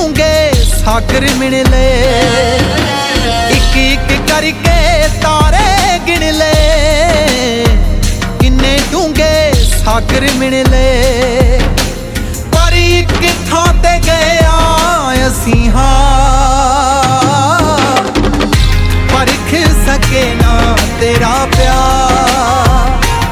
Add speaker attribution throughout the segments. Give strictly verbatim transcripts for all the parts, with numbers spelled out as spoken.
Speaker 1: डूंगे सागर मिन ले, एक एक करके तारे गिन ले, किन्ने डूंगे सागर मिन ले। पर एक थां ते गया असीं हां, परख सके ना तेरा प्यार,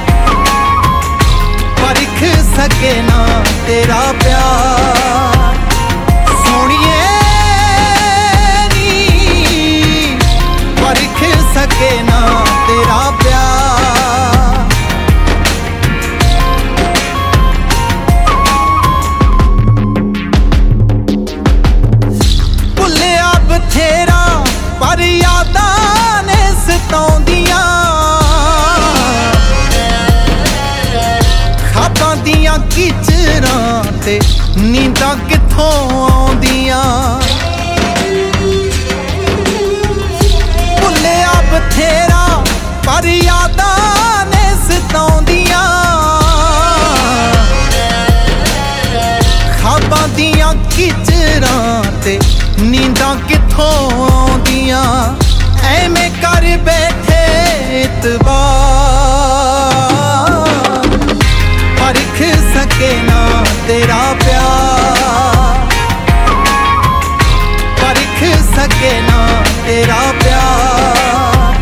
Speaker 1: परख सके ना तेरा प्यार। सोनिए नी परख सके ना तेरा प्यार। भुलिया बथेरा पर यादां ने सताउंदियां, खाबां दियां किचरां ते नींदां कित्थों आउंदियां। भुलिया बथेरा पर यादां ने सताउंदियां, खाबां दियां किचरां ते नींदां कित्थों आउंदियां। ऐवें कर बैठे इतबार, परख सके ना तेरा प्यार, परख सके ना तेरा प्यार।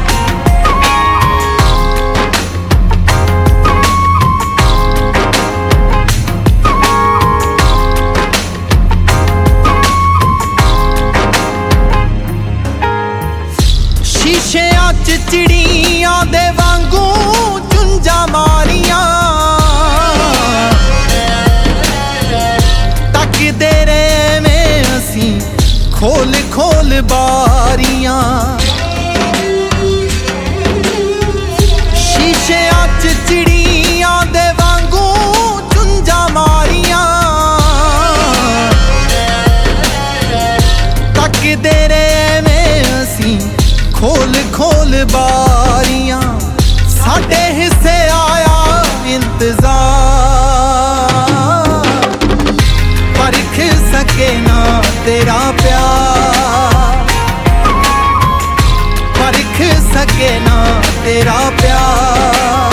Speaker 1: शीशेआं च चिड़ियां दे वांगू चुंझां मारियां, तकदे रहे में असीं खोल खोल बारियां। शीशेआं च चिड़ियां दे वांगू चुंझां मारियां, तकदे रहे में असीं खोल खोल बारियां। साडे हिस्से आया इंतजार, परख सके ना तेरा प्यार, परख सके ना तेरा प्यार।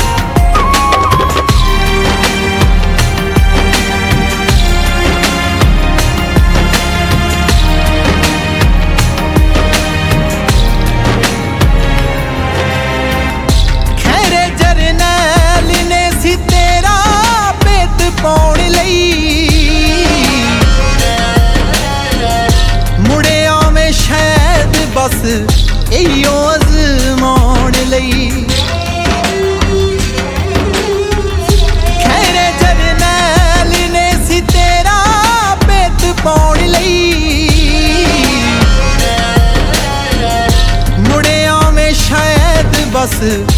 Speaker 1: पाउण लई मुड़े आवें शायद बस इयो अज़माउण लई। खैरे जरनैल ने सी तेरा भेत पाउण लई, मुड़े आवें शायद बस